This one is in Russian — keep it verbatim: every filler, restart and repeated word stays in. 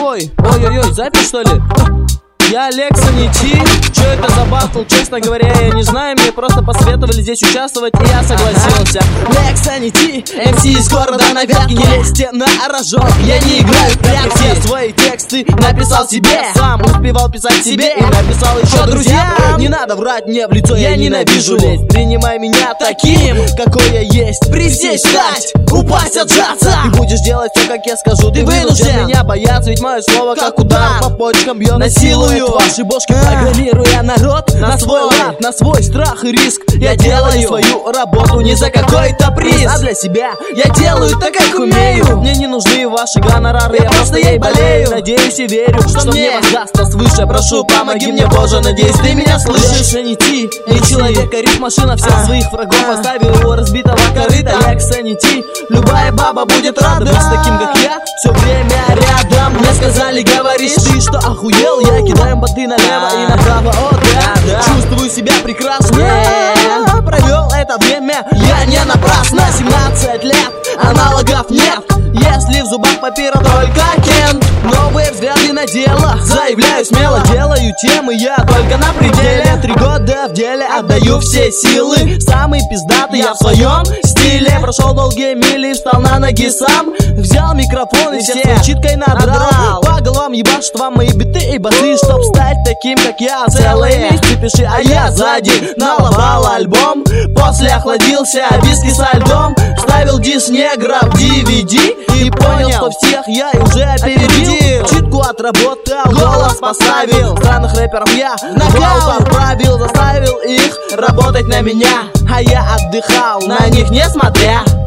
свой. Ой-ой-ой, запись что ли? Я Лекса не Ти. Чё это за батл? Честно говоря, я не знаю. Мне просто посоветовали здесь участвовать, и я согласился. Лекса не Ти, эм си из города на Вятке. Не лезьте на рожок, я не играю в прятки. Все свои тексты написал себе, сам успевал писать себе и написал еще друзьям. Не надо врать мне в лицо, я ненавижу лезть. Принимай меня таким, какой я есть. Присесть, встать, упасть, отжаться. Ты будешь делать все, как я скажу. Ты вынужден меня бояться, ведь мое слово как удар по почкам бьет. Насилую ваши бошки, программируя народ на свой лад, на свой страх и риск. Я делаю свою работу не за какой-то приз, а для себя. Я делаю так, как умею. Мне не нужны ваши гонорары, я просто ей болею. Надеюсь и верю, что мне воздастся свыше. Прошу, помоги мне, Боже, надеюсь, ты меня слышишь. Лекса не Ти, не человек, а риф-машина. Всех своих врагов оставил его разбитого корыта. Лекса не Ти, любая баба будет рада быть с таким, как я, все время рядом. Мне сказали, говоришь ты, что охуел. Я кидаю боты налево и направо, о да, да. Чувствую себя прекрасно, yeah. Провел это время я не напрасно. Семнадцать лет, аналогов нет. Если в зубах папира только Кент. Новые взгляды на дело, заявляю смело. Делаю темы я только на пределе. Три года в деле, отдаю все силы. Самый пиздатый я в своем стиле. Прошел долгие мили, встал на ноги сам. Взял микрофон и всех читкой надрал. По головам ебашут вам мои биты и басы. Чтоб стать таким, как я, целый лист пиши, а я сзади наловал альбом. После охладился виски со льдом. Вставил дис негра в ди ви ди и понял, что всех я уже опередил. Читку отработал, голос поставил. Странных рэперов я нагал поправил. Заставил их работать на меня, а я отдыхал, на них не смотря.